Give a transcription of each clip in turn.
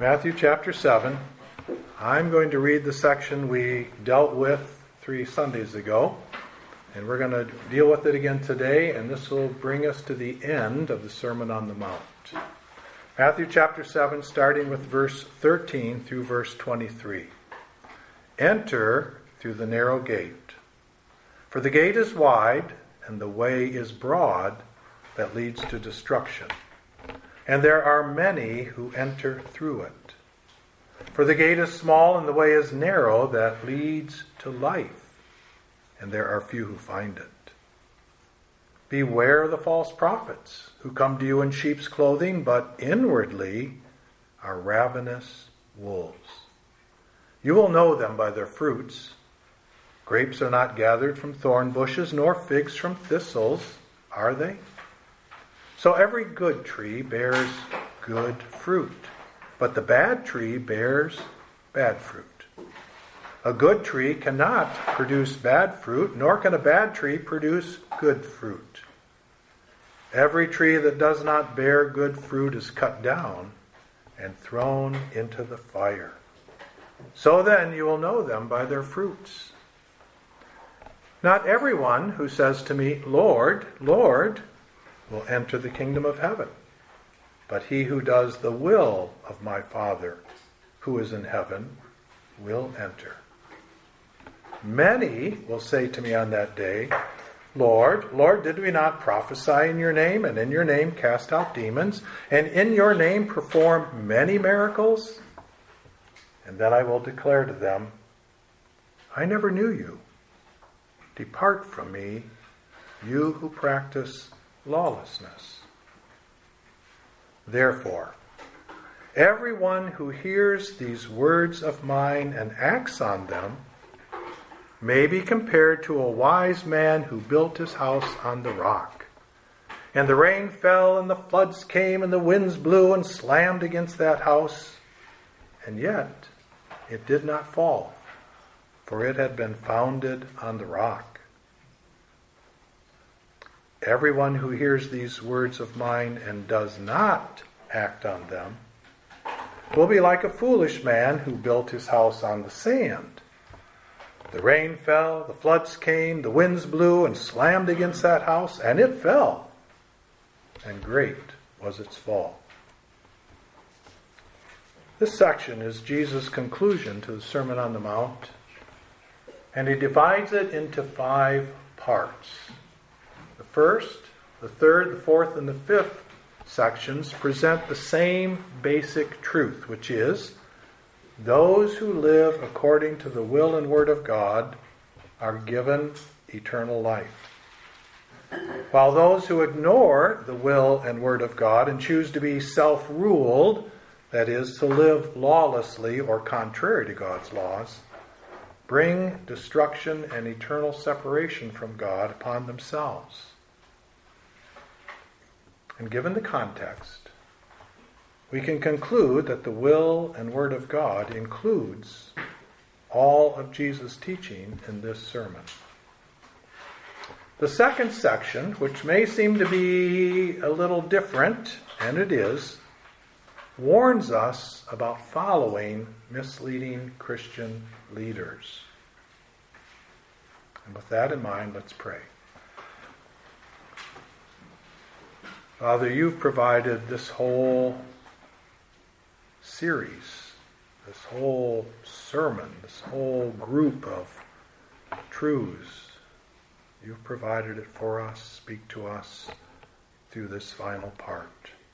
Matthew chapter 7. I'm going to read the section we dealt with 3 Sundays ago, and we're going to deal with it again today, and this will bring us to the end of the Sermon on the Mount. Matthew chapter 7, starting with verse 13 through verse 23. Enter through the narrow gate, for the gate is wide, and the way is broad that leads to destruction. And there are many who enter through it. For the gate is small and the way is narrow that leads to life, and there are few who find it. Beware the false prophets who come to you in sheep's clothing, but inwardly are ravenous wolves. You will know them by their fruits. Grapes are not gathered from thorn bushes, nor figs from thistles, are they? So every good tree bears good fruit, but the bad tree bears bad fruit. A good tree cannot produce bad fruit, nor can a bad tree produce good fruit. Every tree that does not bear good fruit is cut down and thrown into the fire. So then you will know them by their fruits. Not everyone who says to me, Lord, Lord, will enter the kingdom of heaven, but he who does the will of my Father who is in heaven will enter. Many will say to me on that day, Lord, Lord, did we not prophesy in your name, and in your name cast out demons, and in your name perform many miracles? And then I will declare to them, I never knew you. Depart from me, you who practice lawlessness. Therefore, everyone who hears these words of mine and acts on them may be compared to a wise man who built his house on the rock. And the rain fell, and the floods came, and the winds blew and slammed against that house, and yet it did not fall, for it had been founded on the rock. Everyone who hears these words of mine and does not act on them will be like a foolish man who built his house on the sand. The rain fell, the floods came, the winds blew and slammed against that house, and it fell, and great was its fall. This section is Jesus' conclusion to the Sermon on the Mount, and he divides it into 5 parts. The first, the third, the fourth, and the fifth sections present the same basic truth, which is, those who live according to the will and word of God are given eternal life, while those who ignore the will and word of God and choose to be self-ruled, that is, to live lawlessly or contrary to God's laws, bring destruction and eternal separation from God upon themselves. And given the context, we can conclude that the will and word of God includes all of Jesus' teaching in this sermon. The second section, which may seem to be a little different, and it is, warns us about following misleading Christian leaders. And with that in mind, let's pray. Father, you've provided this whole series, this whole sermon, this whole group of truths. You've provided it for us. Speak to us through this final part.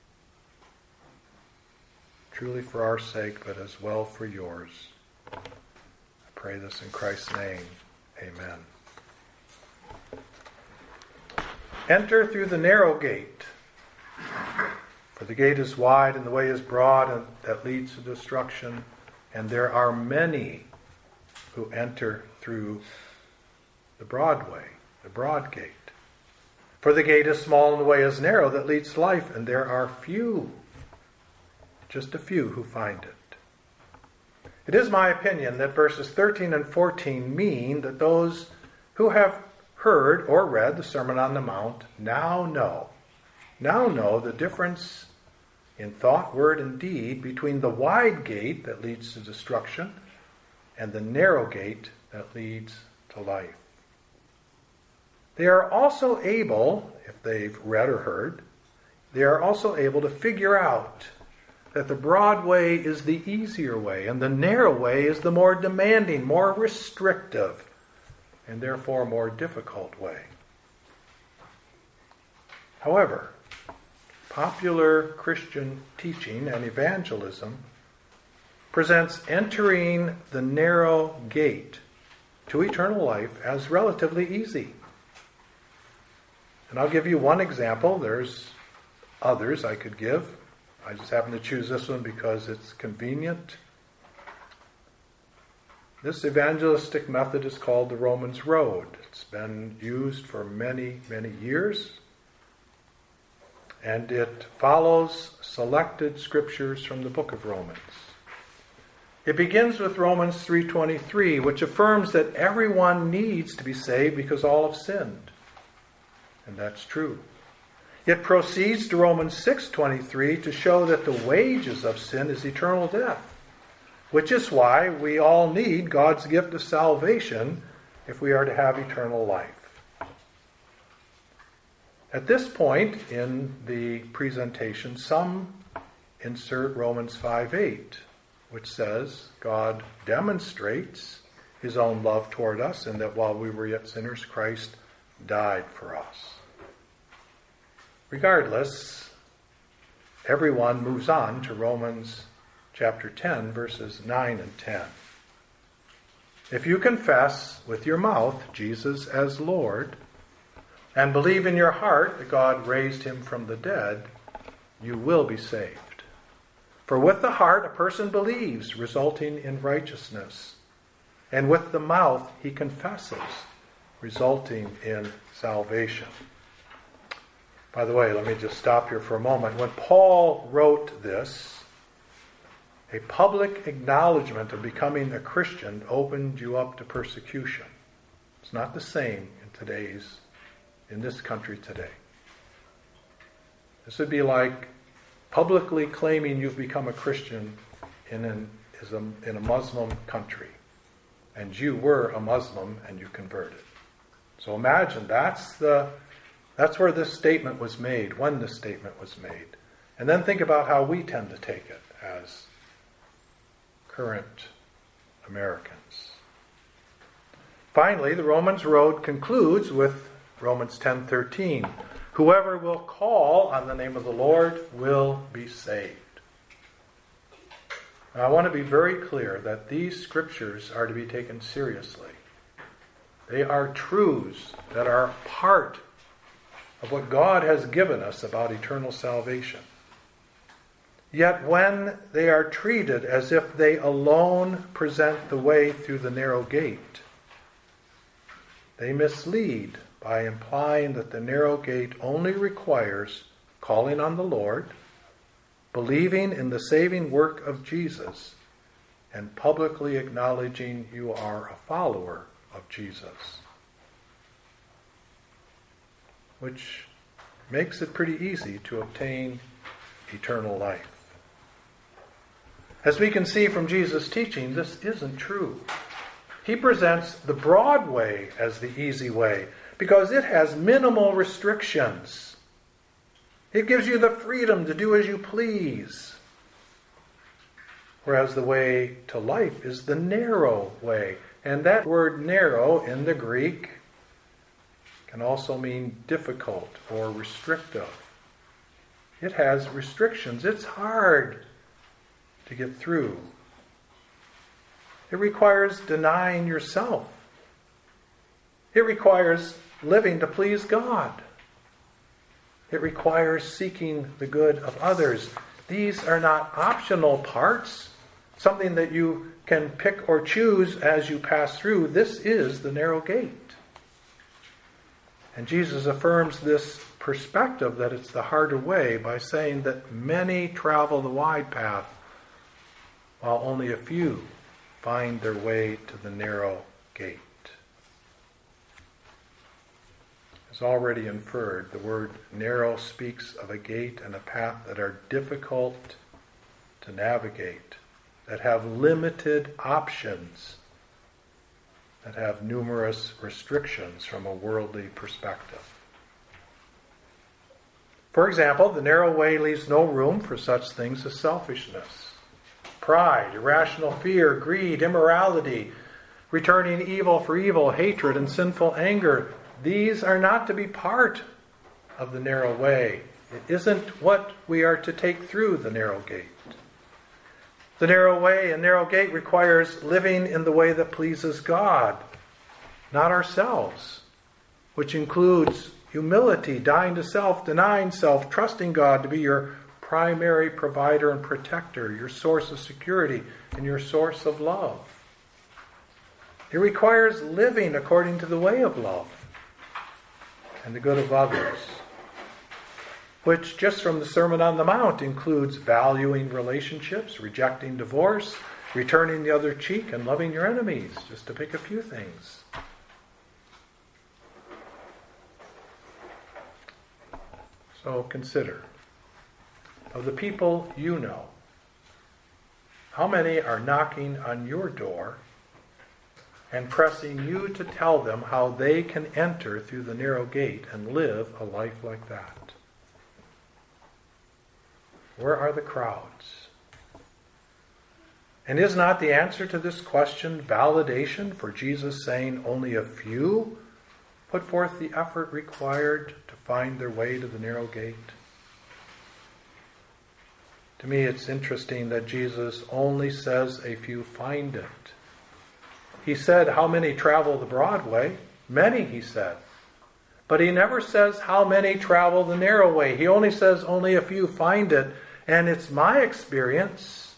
Truly for our sake, but as well for yours. I pray this in Christ's name. Amen. Enter through the narrow gate. For the gate is wide and the way is broad and that leads to destruction, and there are many who enter through the broad way, the broad gate. For the gate is small and the way is narrow that leads to life, and there are few, just a few, who find it. It is my opinion that verses 13 and 14 mean that those who have heard or read the Sermon on the Mount now know the difference in thought, word, and deed between the wide gate that leads to destruction and the narrow gate that leads to life. They are also able, if they've read or heard, they are also able to figure out that the broad way is the easier way and the narrow way is the more demanding, more restrictive, and therefore more difficult way. However, popular Christian teaching and evangelism presents entering the narrow gate to eternal life as relatively easy. And I'll give you one example. There's others I could give. I just happen to choose this one because it's convenient. This evangelistic method is called the Romans Road. It's been used for many, many years. And it follows selected scriptures from the book of Romans. It begins with Romans 3:23, which affirms that everyone needs to be saved because all have sinned. And that's true. It proceeds to Romans 6:23 to show that the wages of sin is eternal death, which is why we all need God's gift of salvation if we are to have eternal life. At this point in the presentation, some insert Romans 5:8, which says God demonstrates his own love toward us and that while we were yet sinners, Christ died for us. Regardless, everyone moves on to Romans chapter 10, verses 9 and 10. If you confess with your mouth Jesus as Lord and believe in your heart that God raised him from the dead, you will be saved. For with the heart a person believes, resulting in righteousness, and with the mouth he confesses, resulting in salvation. By the way, let me just stop here for a moment. When Paul wrote this, a public acknowledgement of becoming a Christian opened you up to persecution. It's not the same in this country today. This would be like publicly claiming you've become a Christian in a Muslim country. And you were a Muslim and you converted. So imagine that's where this statement was made, when this statement was made. And then think about how we tend to take it as current Americans. Finally, the Romans Road concludes with Romans 10:13. Whoever will call on the name of the Lord will be saved. Now, I want to be very clear that these scriptures are to be taken seriously. They are truths that are part of what God has given us about eternal salvation. Yet when they are treated as if they alone present the way through the narrow gate, they mislead by implying that the narrow gate only requires calling on the Lord, believing in the saving work of Jesus, and publicly acknowledging you are a follower of Jesus. Which makes it pretty easy to obtain eternal life. As we can see from Jesus' teaching, this isn't true. He presents the broad way as the easy way because it has minimal restrictions. It gives you the freedom to do as you please. Whereas the way to life is the narrow way. And that word narrow in the Greek can also mean difficult or restrictive. It has restrictions. It's hard to get through. It requires denying yourself. It requires living to please God. It requires seeking the good of others. These are not optional parts, something that you can pick or choose as you pass through. This is the narrow gate. And Jesus affirms this perspective that it's the harder way by saying that many travel the wide path while only a few find their way to the narrow gate. as already inferred, the word narrow speaks of a gate and a path that are difficult to navigate, that have limited options, that have numerous restrictions from a worldly perspective. For example, the narrow way leaves no room for such things as selfishness, pride, irrational fear, greed, immorality, returning evil for evil, hatred, and sinful anger. These are not to be part of the narrow way. It isn't what we are to take through the narrow gate. The narrow way and narrow gate requires living in the way that pleases God, not ourselves, which includes humility, dying to self, denying self, trusting God to be your primary provider and protector, your source of security, and your source of love. It requires living according to the way of love and the good of others, which just from the Sermon on the Mount includes valuing relationships, rejecting divorce, returning the other cheek, and loving your enemies, just to pick a few things. So consider, of the people you know, how many are knocking on your door and pressing you to tell them how they can enter through the narrow gate and live a life like that? Where are the crowds? And is not the answer to this question validation for Jesus saying only a few put forth the effort required to find their way to the narrow gate? To me, it's interesting that Jesus only says a few find it. He said, how many travel the broad way? Many, he said. But he never says how many travel the narrow way. He only says only a few find it. And it's my experience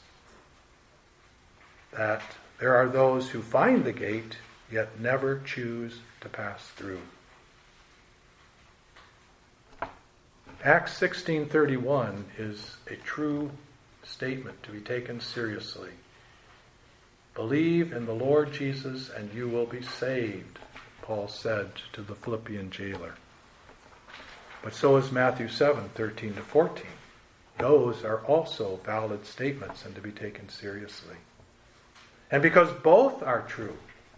that there are those who find the gate, yet never choose to pass through. Acts 16:31 is a true statement to be taken seriously. Believe in the Lord Jesus and you will be saved, Paul said to the Philippian jailer. But so is Matthew 7:13-14. Those are also valid statements and to be taken seriously. And because both are true,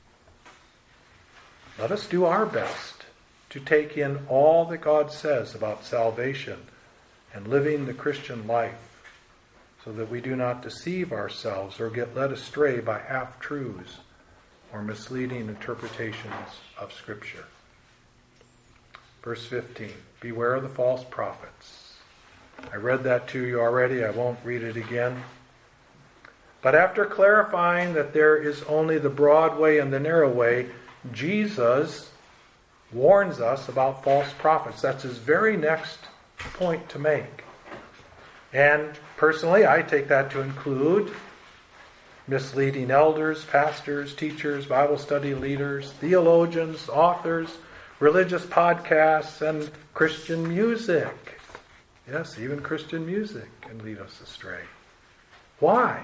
let us do our best to take in all that God says about salvation and living the Christian life, so that we do not deceive ourselves or get led astray by half-truths or misleading interpretations of Scripture. Verse 15, beware of the false prophets. I read that to you already. I won't read it again. But after clarifying that there is only the broad way and the narrow way, Jesus warns us about false prophets. That's his very next point to make. And personally, I take that to include misleading elders, pastors, teachers, Bible study leaders, theologians, authors, religious podcasts, and Christian music. Yes, even Christian music can lead us astray. Why?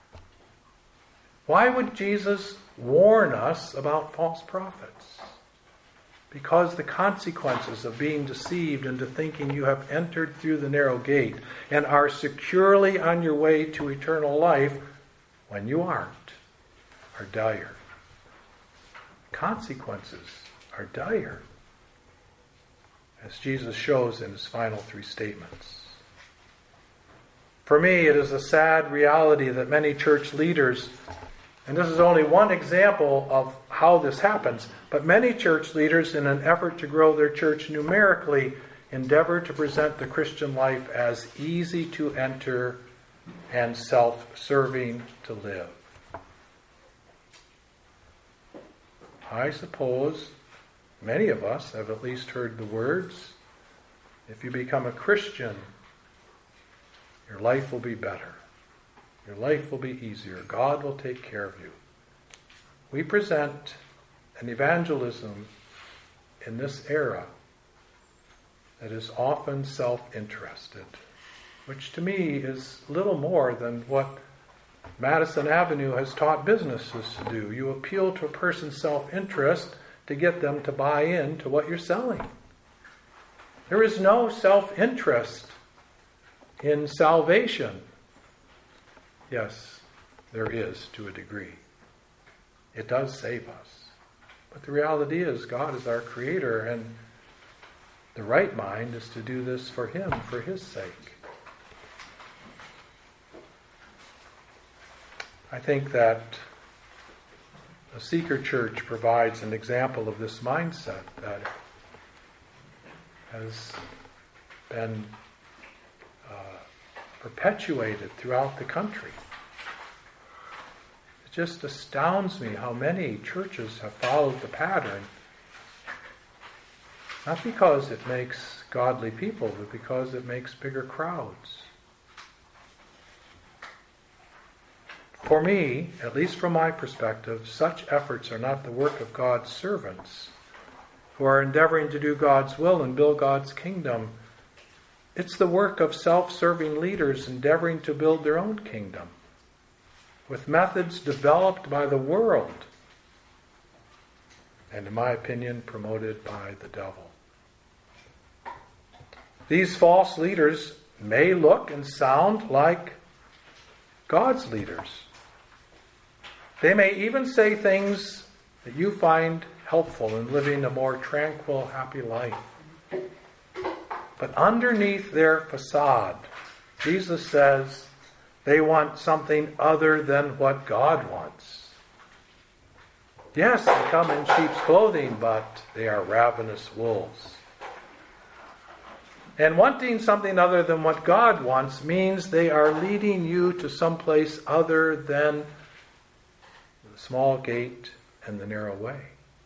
Why would Jesus warn us about false prophets? Because the consequences of being deceived into thinking you have entered through the narrow gate and are securely on your way to eternal life when you aren't are dire. Consequences are dire, as Jesus shows in his final three statements. For me, it is a sad reality that many church leaders, and this is only one example of how this happens, but many church leaders, in an effort to grow their church numerically, endeavor to present the Christian life as easy to enter and self-serving to live. I suppose many of us have at least heard the words, if you become a Christian, your life will be better. Your life will be easier. God will take care of you. We present an evangelism in this era that is often self-interested, which to me is little more than what Madison Avenue has taught businesses to do. You appeal to a person's self-interest to get them to buy in to what you're selling. There is no self-interest in salvation. Yes, there is to a degree. It does save us. But the reality is God is our Creator, and the right mind is to do this for Him, for His sake. I think that the Seeker Church provides an example of this mindset that has been perpetuated throughout the country. It just astounds me how many churches have followed the pattern, not because it makes godly people, but because it makes bigger crowds. For me, at least from my perspective, such efforts are not the work of God's servants who are endeavoring to do God's will and build God's kingdom. It's the work of self-serving leaders endeavoring to build their own kingdom with methods developed by the world and, in my opinion, promoted by the devil. These false leaders may look and sound like God's leaders. They may even say things that you find helpful in living a more tranquil, happy life. But underneath their facade, Jesus says they want something other than what God wants. Yes, they come in sheep's clothing, but they are ravenous wolves. And wanting something other than what God wants means they are leading you to someplace other than the small gate and the narrow way.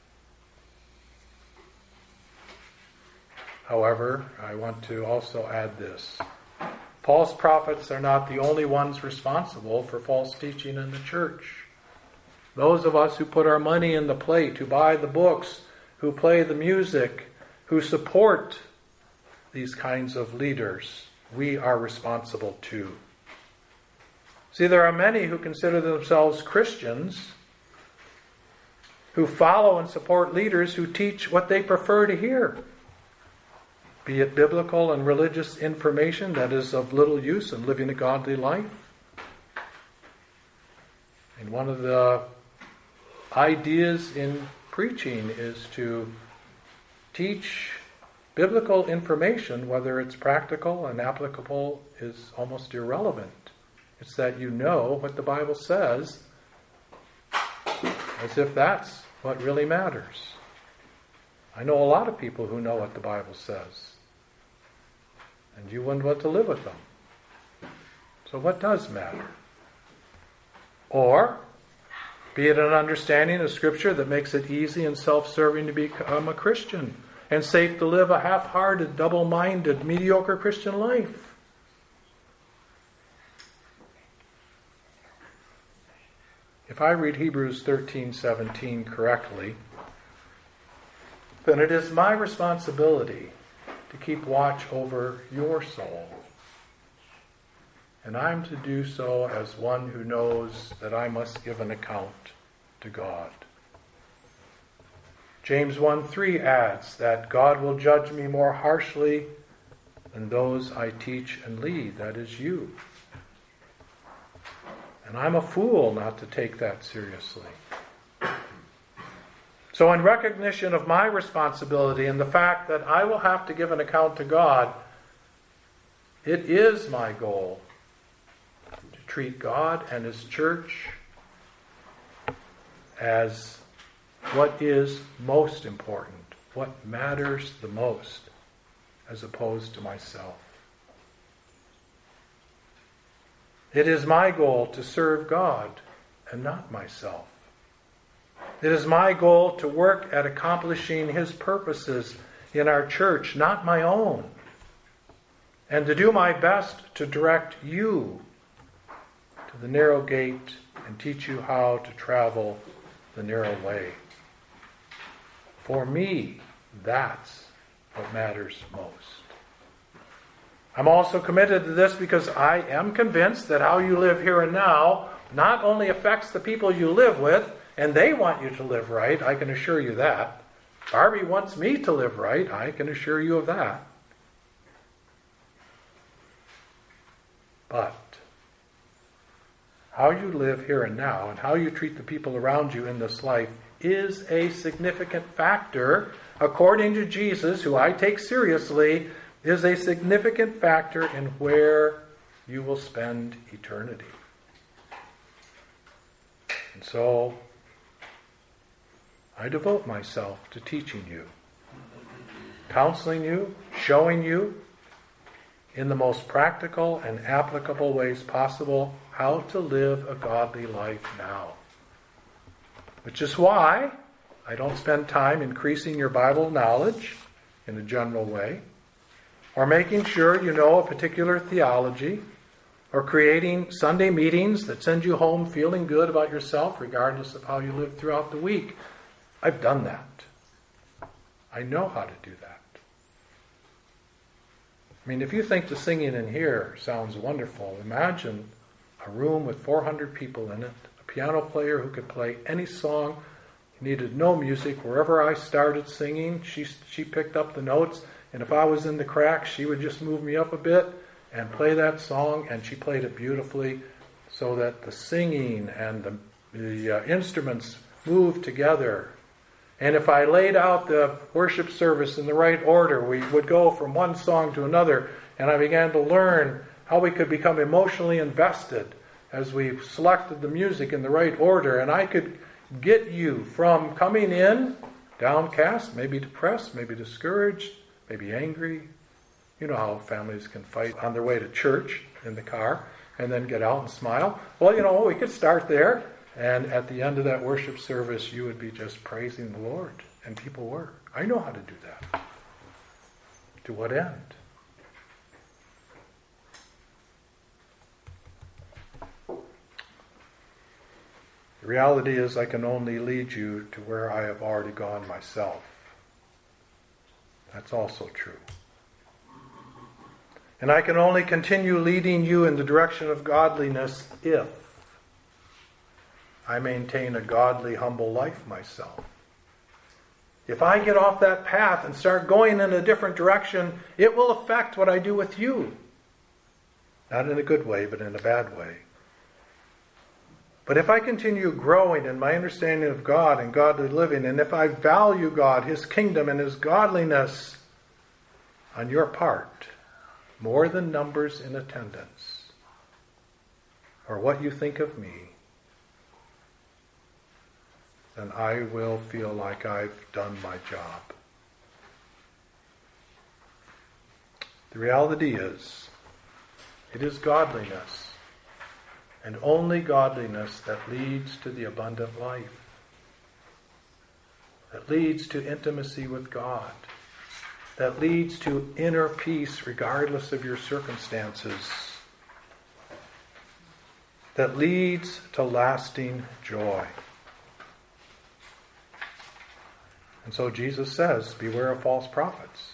However, I want to also add this. False prophets are not the only ones responsible for false teaching in the church. Those of us who put our money in the plate, who buy the books, who play the music, who support these kinds of leaders, we are responsible too. See, there are many who consider themselves Christians who follow and support leaders who teach what they prefer to hear, be it biblical and religious information that is of little use in living a godly life. And one of the ideas in preaching is to teach biblical information, whether it's practical and applicable, is almost irrelevant. It's that you know what the Bible says, as if that's what really matters. I know a lot of people who know what the Bible says, and you wouldn't want to live with them. So what does matter? Or, be it an understanding of Scripture that makes it easy and self-serving to become a Christian, and safe to live a half-hearted, double-minded, mediocre Christian life. If I read Hebrews 13:17 correctly, then it is my responsibility to keep watch over your soul. And I'm to do so as one who knows that I must give an account to God. James 1:3 adds that God will judge me more harshly than those I teach and lead, that is you. And I'm a fool not to take that seriously. So in recognition of my responsibility and the fact that I will have to give an account to God, it is my goal to treat God and His church as what is most important, what matters the most, as opposed to myself. It is my goal to serve God and not myself. It is my goal to work at accomplishing His purposes in our church, not my own, and to do my best to direct you to the narrow gate and teach you how to travel the narrow way. For me, that's what matters most. I'm also committed to this because I am convinced that how you live here and now not only affects the people you live with, and they want you to live right, I can assure you that. Barbie wants me to live right, I can assure you of that. But how you live here and now and how you treat the people around you in this life is a significant factor, according to Jesus, who I take seriously, is a significant factor in where you will spend eternity. And so, I devote myself to teaching you, counseling you, showing you, in the most practical and applicable ways possible, how to live a godly life now. Which is why I don't spend time increasing your Bible knowledge in a general way, or making sure you know a particular theology, or creating Sunday meetings that send you home feeling good about yourself regardless of how you live throughout the week. I've done that. I know how to do that. I mean, if you think the singing in here sounds wonderful, imagine a room with 400 people in it, a piano player who could play any song, needed no music. Wherever I started singing, she picked up the notes, and if I was in the cracks, she would just move me up a bit and play that song, and she played it beautifully so that the singing and the instruments moved together. And if I laid out the worship service in the right order, we would go from one song to another, and I began to learn how we could become emotionally invested as we selected the music in the right order, and I could get you from coming in downcast, maybe depressed, maybe discouraged, maybe angry. You know how families can fight on their way to church in the car and then get out and smile. Well, we could start there. And at the end of that worship service, you would be just praising the Lord. And people were. I know how to do that. To what end? The reality is I can only lead you to where I have already gone myself. That's also true. And I can only continue leading you in the direction of godliness if I maintain a godly, humble life myself. If I get off that path and start going in a different direction, it will affect what I do with you. Not in a good way, but in a bad way. But if I continue growing in my understanding of God and godly living, and if I value God, His kingdom, and His godliness on your part, more than numbers in attendance, or what you think of me, then I will feel like I've done my job. The reality is, it is godliness, and only godliness, that leads to the abundant life, that leads to intimacy with God, that leads to inner peace regardless of your circumstances, that leads to lasting joy. And so Jesus says, beware of false prophets.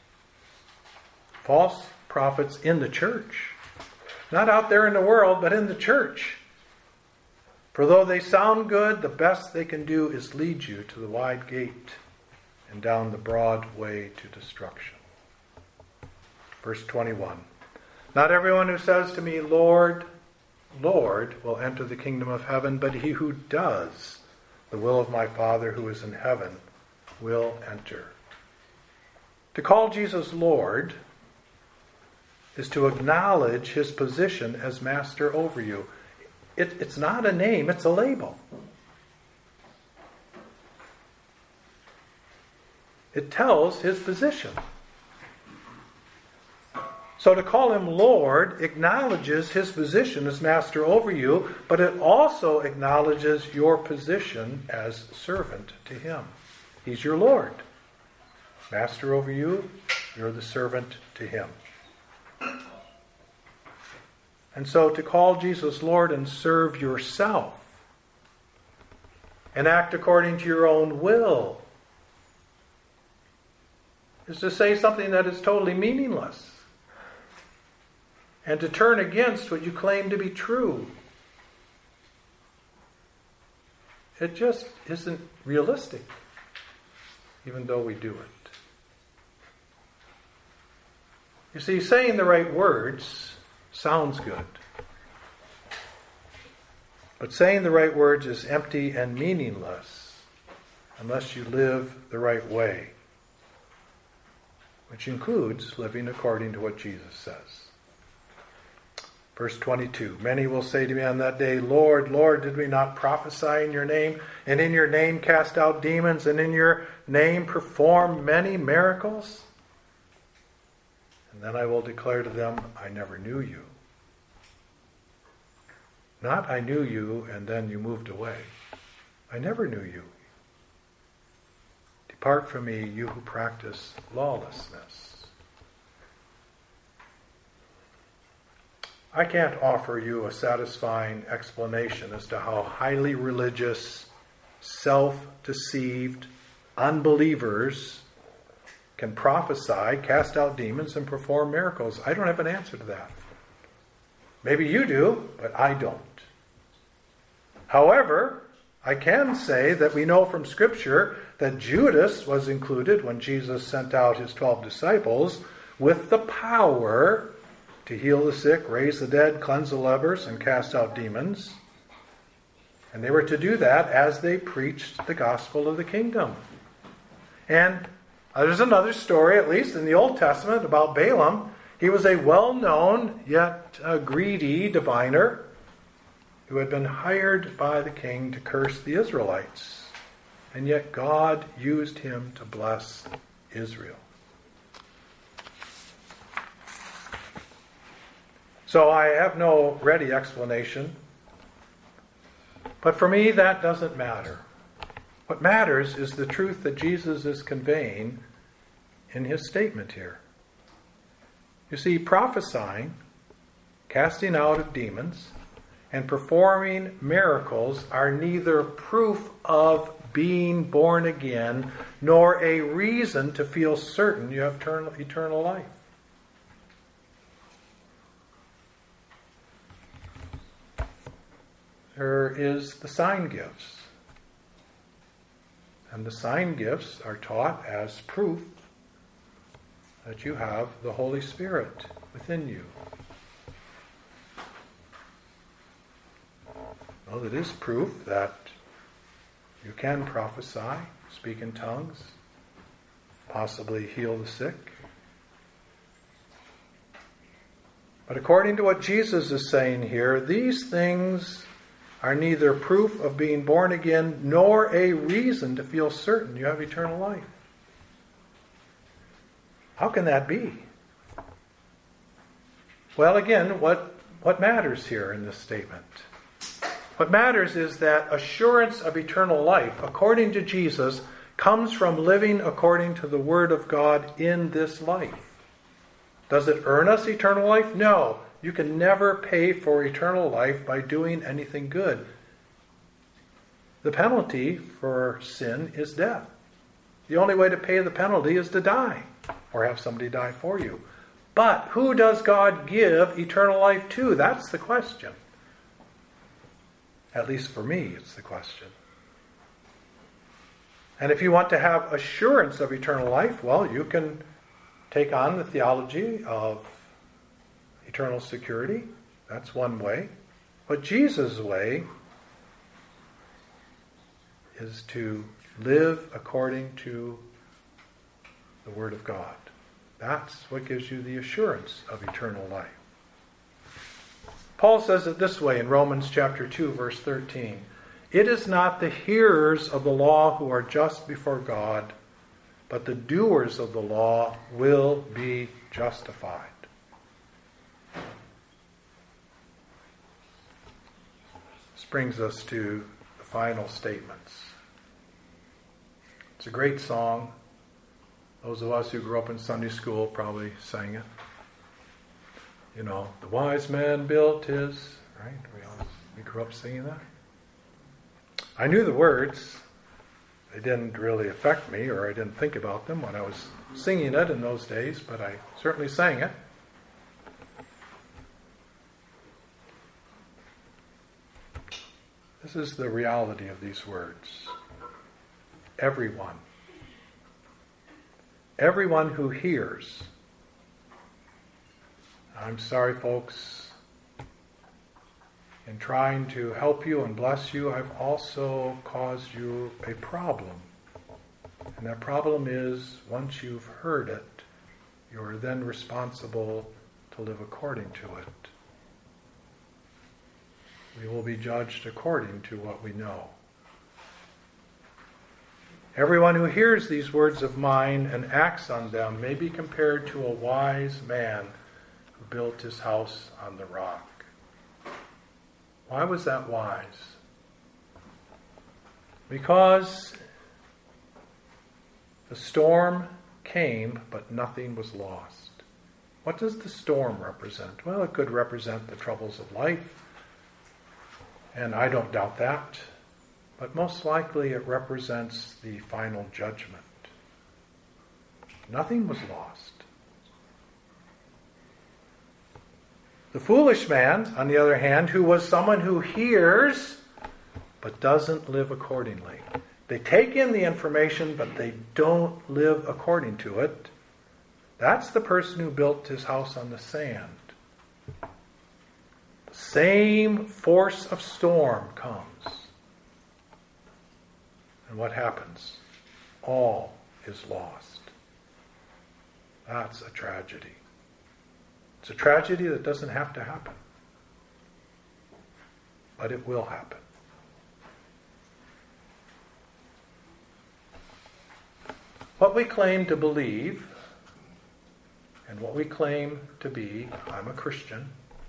False prophets in the church. Not out there in the world, but in the church. For though they sound good, the best they can do is lead you to the wide gate and down the broad way to destruction. Verse 21. Not everyone who says to me, Lord, Lord, will enter the kingdom of heaven, but he who does the will of my Father who is in heaven will enter. To call Jesus Lord is to acknowledge His position as master over you. It's not a name, it's a label. It tells His position. So to call Him Lord acknowledges His position as master over you, but it also acknowledges your position as servant to Him. He's your Lord. Master over you, you're the servant to Him. And so to call Jesus Lord and serve yourself and act according to your own will is to say something that is totally meaningless and to turn against what you claim to be true. It just isn't realistic, even though we do it. You see, saying the right words sounds good. But saying the right words is empty and meaningless unless you live the right way, which includes living according to what Jesus says. Verse 22, many will say to me on that day, Lord, Lord, did we not prophesy in your name, and in your name cast out demons, and in your name perform many miracles? And then I will declare to them, I never knew you. Not I knew you and then you moved away. I never knew you. Depart from me, you who practice lawlessness. I can't offer you a satisfying explanation as to how highly religious, self-deceived unbelievers can prophesy, cast out demons, and perform miracles. I don't have an answer to that. Maybe you do, but I don't. However, I can say that we know from Scripture that Judas was included when Jesus sent out his 12 disciples with the power to heal the sick, raise the dead, cleanse the lepers, and cast out demons. And they were to do that as they preached the gospel of the kingdom. And there's another story, at least in the Old Testament, about Balaam. He was a well-known yet greedy diviner who had been hired by the king to curse the Israelites. And yet God used him to bless Israel. So I have no ready explanation. But for me, that doesn't matter. What matters is the truth that Jesus is conveying in his statement here. You see, prophesying, casting out of demons, and performing miracles are neither proof of being born again, nor a reason to feel certain you have eternal life. There is the sign gifts. And the sign gifts are taught as proof that you have the Holy Spirit within you. Well, it is proof that you can prophesy, speak in tongues, possibly heal the sick. But according to what Jesus is saying here, these things are neither proof of being born again nor a reason to feel certain you have eternal life. How can that be? Well, again, what matters here in this statement? What matters is that assurance of eternal life, according to Jesus, comes from living according to the Word of God in this life. Does it earn us eternal life? No. You can never pay for eternal life by doing anything good. The penalty for sin is death. The only way to pay the penalty is to die, or have somebody die for you. But who does God give eternal life to? That's the question. At least for me, it's the question. And if you want to have assurance of eternal life, well, you can take on the theology of eternal security. That's one way. But Jesus' way is to live according to the Word of God. That's what gives you the assurance of eternal life. Paul says it this way in Romans chapter 2, verse 13. It is not the hearers of the law who are just before God, but the doers of the law will be justified. This brings us to the final statements. It's a great song. Those of us who grew up in Sunday school probably sang it. You know, the wise man built his, right? We grew up singing that. I knew the words. They didn't really affect me, or I didn't think about them when I was singing it in those days, but I certainly sang it. This is the reality of these words. Everyone who hears. I'm sorry, folks. In trying to help you and bless you, I've also caused you a problem. And that problem is, once you've heard it, you are then responsible to live according to it. We will be judged according to what we know. Everyone who hears these words of mine and acts on them may be compared to a wise man who built his house on the rock. Why was that wise? Because the storm came, but nothing was lost. What does the storm represent? Well, it could represent the troubles of life, and I don't doubt that. But most likely it represents the final judgment. Nothing was lost. The foolish man, on the other hand, who was someone who hears but doesn't live accordingly. They take in the information, but they don't live according to it. That's the person who built his house on the sand. The same force of storm comes. And what happens? All is lost. That's a tragedy. It's a tragedy that doesn't have to happen. But it will happen. What we claim to believe and what we claim to be, I'm a Christian,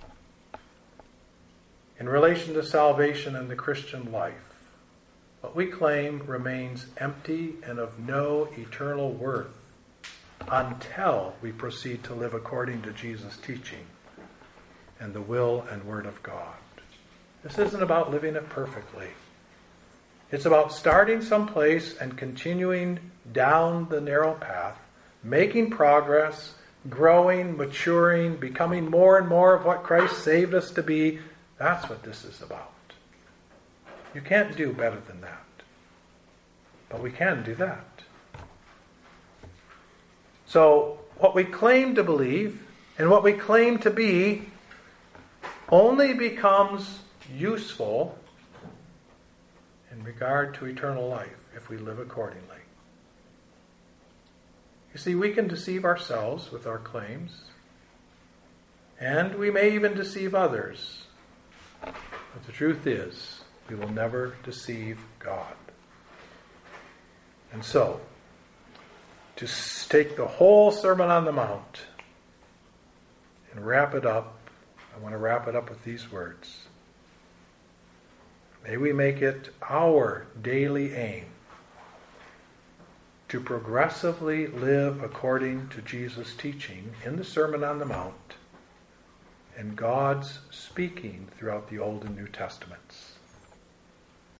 in relation to salvation and the Christian life, what we claim remains empty and of no eternal worth until we proceed to live according to Jesus' teaching and the will and word of God. This isn't about living it perfectly. It's about starting someplace and continuing down the narrow path, making progress, growing, maturing, becoming more and more of what Christ saved us to be. That's what this is about. You can't do better than that. But we can do that. So, what we claim to believe and what we claim to be only becomes useful in regard to eternal life if we live accordingly. You see, we can deceive ourselves with our claims, and we may even deceive others. But the truth is, we will never deceive God. And so, to take the whole Sermon on the Mount and wrap it up, I want to wrap it up with these words. May we make it our daily aim to progressively live according to Jesus' teaching in the Sermon on the Mount and God's speaking throughout the Old and New Testaments.